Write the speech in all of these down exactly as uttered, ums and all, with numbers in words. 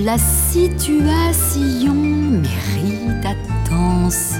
La situation mérite attention.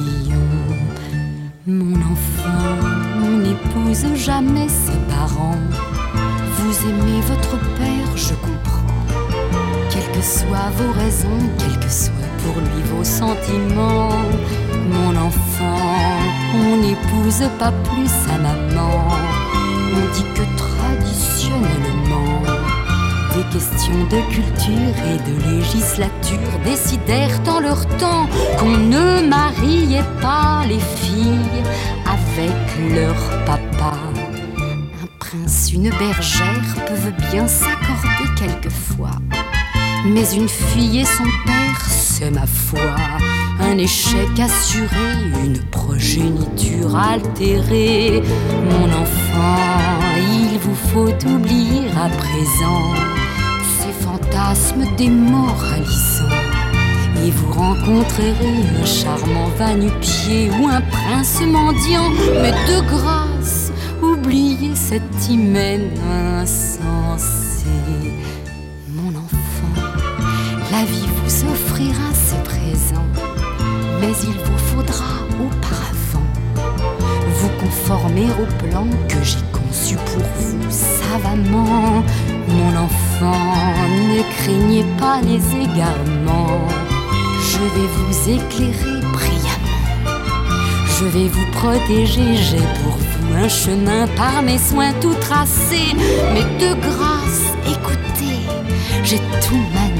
Mon enfant, on n'épouse jamais ses parents. Vous aimez votre père, je comprends. Quelles que soient vos raisons, quels que soient pour lui vos sentiments. Mon enfant, on n'épouse pas plus sa maman. On dit que traditionnellement, des questions de culture et de législature décidèrent en leur temps qu'on ne mariait pas les filles avec leur papa. Un prince, une bergère peuvent bien s'accorder quelquefois, mais une fille et son père, c'est ma foi un échec assuré, une progéniture altérée. Mon enfant, il vous faut oublier à présent ces fantasmes démoralisants, et vous rencontrerez un charmant va-nu-pied ou un prince mendiant. Mais de grâce, oubliez cet hymen insensé. Mon enfant, la vie vous offrira ses présents, mais il vous faudra auparavant vous conformer au plan que j'ai conçu pour vous savamment. Mon enfant, ne craignez pas les égarements, je vais vous éclairer brillamment, je vais vous protéger, j'ai pour vous un chemin par mes soins tout tracé. Mais de grâce, écoutez, j'ai tout manié